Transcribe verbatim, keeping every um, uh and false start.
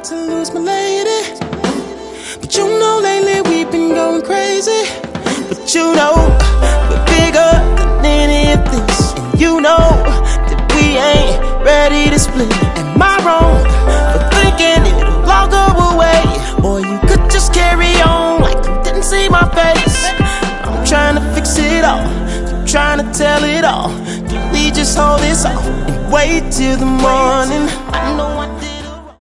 to lose my lady, but you know lately we've been going crazy. But you know we're bigger than any of this, and you know that we ain't ready to split. Am I wrong for thinking it'll all go away? Or you could just carry on like you didn't see my face. I'm trying to fix it all, I'm trying to tell it all. Can we just hold this off and wait till the morning? I know I did